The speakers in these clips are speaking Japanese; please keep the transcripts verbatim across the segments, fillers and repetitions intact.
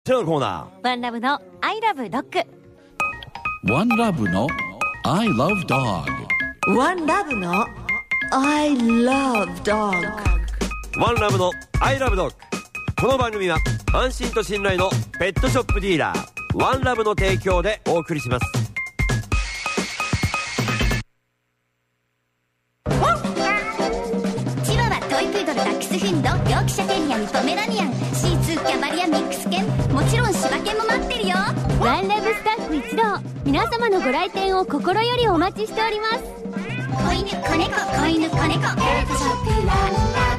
このコーナーワンラブの I love dog。 ワンラブの I love dog。 ワンラブの I love dog。 ワンラブの I love dog。 この番組は安心と信頼のペットショップディーラーワンラブの提供でお送りします。 チワワ、トイプードル、ダックスフンド、ヨークシャテリアン、ポメラニアン、シーツー、キャバリア、ミックス犬、もちろん柴犬も待ってるよ。 ワンラブスタッフ一同、皆様のご来店を心よりお待ちしております。 子犬、子猫、子犬、子猫、ペットショップワンラ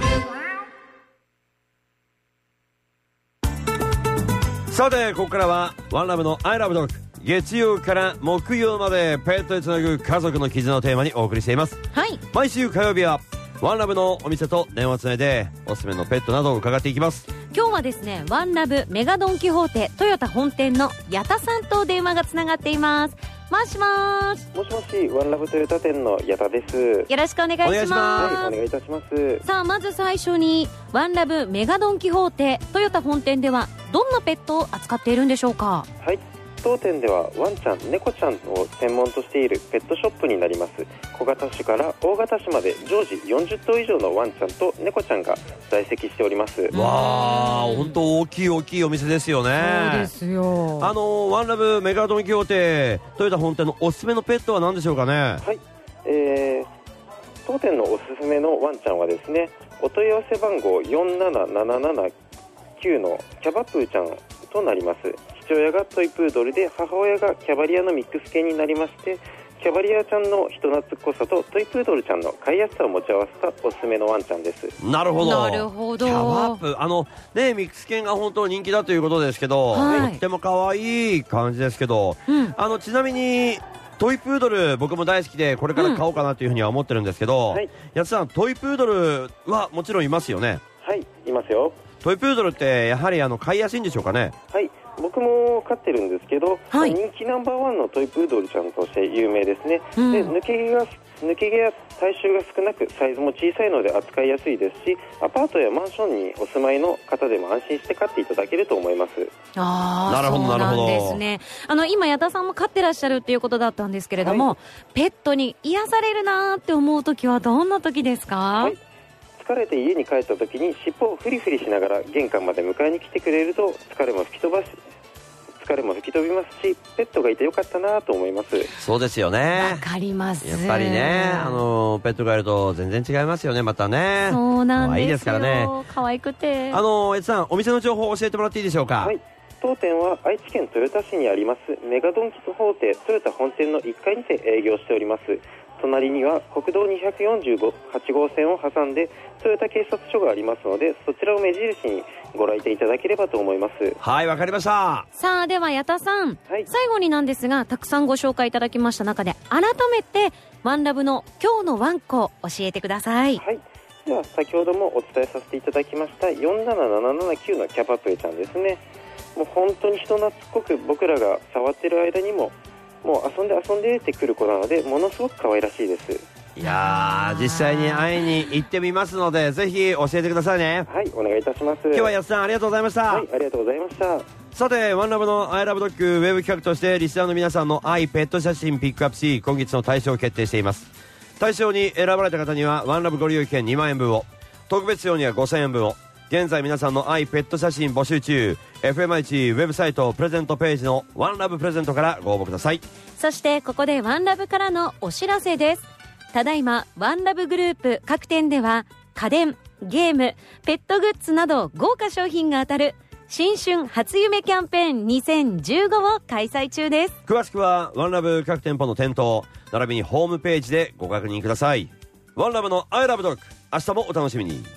ブ。さてここからはワンラブの I love dog。 月曜から木曜までペットでつなぐ家族の絆をテーマにお送りしています。 はい、 毎週火曜日はワンラブのお店と電話つないでおすすめのペットなどを伺っていきます。 今日はですね、ワンラブメガドンキホーテトヨタ本店の矢田さんと電話がつながっています。もしもーし。 もしもし、ワンラブトヨタ店の矢田です。 よろしくお願いします。 お願いします。 はい、お願いいたします。 さあ、まず最初にワンラブメガドンキホーテトヨタ本店ではどんなペットを扱っているんでしょうか？ はい、当店ではワンちゃん、猫ちゃんを専門としているペットショップになります。小型種から大型種まで常時よんじゅっとう以上のワンちゃんと猫ちゃんが在籍しております。 わー、本当大きい大きいお店ですよね。 そうですよ。 あのワンラブメガドンキホーテトヨタ本店のおすすめのペットは何でしょうかね？ はい、えー、当店のおすすめのワンちゃんはですね、お問い合わせ番号よんななななななきゅうのキャバプーちゃんとなります。父親がトイプードルで母親がキャバリアのミックス犬になりまして、キャバリアちゃんの人懐っこさとトイプードルちゃんの飼いやすさを持ち合わせたおすすめのワンちゃんです。 なるほど、 なるほど。 キャバプあのね、ミックス犬が本当人気だということですけど、 はい、 とっても可愛い感じですけど、 うん、 あのちなみにトイプードル僕も大好きでこれから買おうかなというふうには思ってるんですけど、 うん、はい、 やつさん、トイプードルはもちろんいますよね？ はい、いますよ。 トイプードルってやはりあの飼いやすいんでしょうかね？ はい、僕も飼ってるんですけど、 はい、 人気ナンバーワンのトイプードルちゃんとして有名ですね。 うん、 で抜け毛が抜け毛や体臭が少なくサイズも小さいので扱いやすいですし、アパートやマンションにお住まいの方でも安心して飼っていただけると思います。 あー、 なるほどそうなんなるほどですね。あの今矢田さんも飼ってらっしゃるっていうことだったんですけれども、はい、ペットに癒されるなーって思う時はどんな時ですか？ はい、疲れて家に帰った時に尻尾をフリフリしながら玄関まで迎えに来てくれると疲れも吹き飛ばし疲れも吹き飛びますし、ペットがいてよかったなと思います。 そうですよね。 わかります。 やっぱりね、あのペットがいると全然違いますよね。またね、 そうなんですよ。 可愛いですからね。 可愛くて、 あのエツさん、お店の情報を教えてもらっていいでしょうか？ はい、当店は愛知県豊田市にありますメガドンキホーテトヨタ本店のいっかいにて営業しております。隣には国道にひゃくよんじゅうはち号線を挟んでトヨタ警察署がありますので、そちらを目印にご来店いただければと思います。 はい、わかりました。 さあ、では矢田さん、 はい、 最後になんですが、たくさんご紹介いただきました中で改めてワンラブの今日のワンコ教えてください。 はい、では先ほどもお伝えさせていただきましたよんなななななきゅうのキャバプーちゃんですね。もう本当に人懐っこく、僕らが触ってる間にももう遊んで遊んでってくる子なので、ものすごく可愛らしいです。 いやー、実際に会いに行ってみますので、ぜひ教えてくださいね。 はい、お願いいたします。 今日は安さんありがとうございました。 はい、ありがとうございました。 さて、ワンラブの I love dog ウェブ企画としてリスナーの皆さんの愛ペット写真ピックアップし、今月の大賞を決定しています。大賞に選ばれた方にはワンラブご利用券にまんえんぶんを、特別賞にはごせんえんぶんを。現在皆さんの愛ペット写真募集中。 エフエムアイチ ウェブサイトプレゼントページのワンラブプレゼントからご応募ください。 そしてここでワンラブからのお知らせです。ただいまワンラブグループ各店では家電、ゲーム、ペットグッズなど豪華商品が当たる新春初夢キャンペーンにせんじゅうごを開催中です。 詳しくはワンラブ各店舗の店頭並びにホームページでご確認ください。ワンラブの I love dog、 明日もお楽しみに。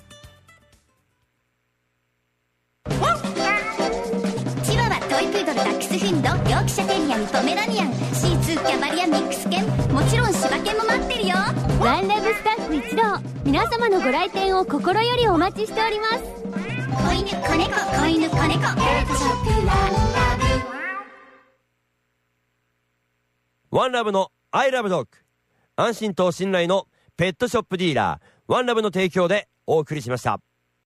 チワワ、トイプードル、ダックスフンド、ヨークシャテリアン、ポメラニアン、シーツー、キャバリア、ミックス犬、もちろん柴犬も待ってるよ。 ワンラブスタッフ一同、皆様のご来店を心よりお待ちしております。 子犬、子猫、子犬、子猫、ペットショップワンラブ。ワンラブの I love dog、 安心と信頼のペットショップディーラーワンラブの提供でお送りしました。